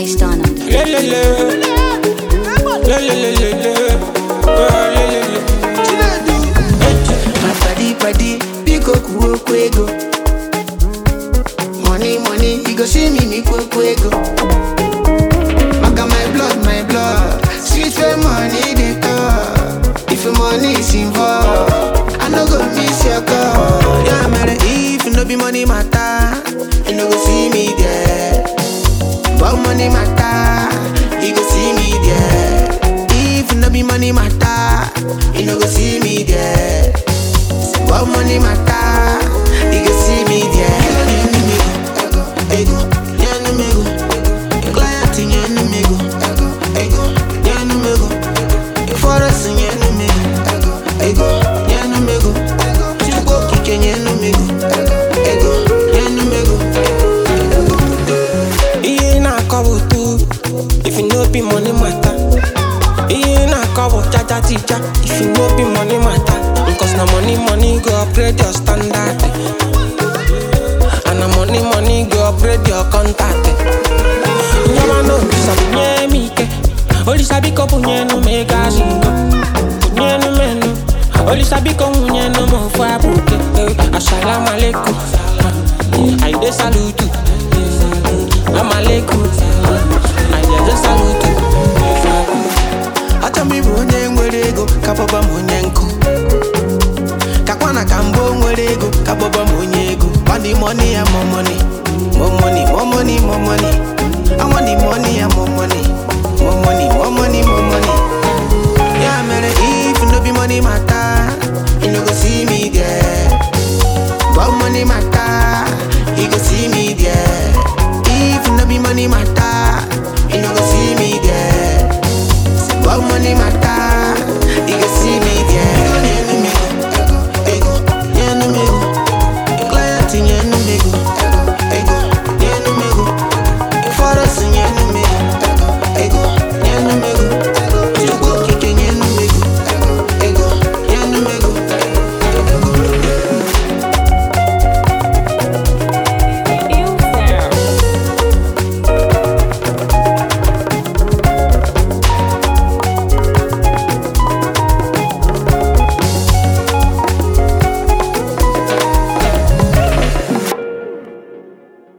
Spiced on them. My paddy, big ego. Money, you go see me ego. Maka my blood, sweet for money they talk. If your money is involved, I no go miss your call. Yeah, man, if you no be money matter, you no go see me there. But money matter, you go see me there. If you no be money matter, you no go see me there. But money matter, you go see me there. Ego, nyanumego, client nyanumego, ego, nyanumego, forest nyanumego, ego, nyanumego, chuko kike nyanumego, ego, nyanumego. Iye na kobo tu, if you no be money matter. Iye na kobo cha teacher, if you no be money matter. Because na money go upgrade your standard. And na money go upgrade your contact. Nyama no sabi nye mike, oli sabi ko punye no mega singo, punye no menu, oli sabi ko punye no mo fa buke. Assalamu alaikum, I dey salute. I'm alaikum, I dey salute. Acha mi bonye nwere ego, kapaba monye nko. Kakwana kambo nwere ego, kapaba monye ego. Money and more money. I want the money and more money.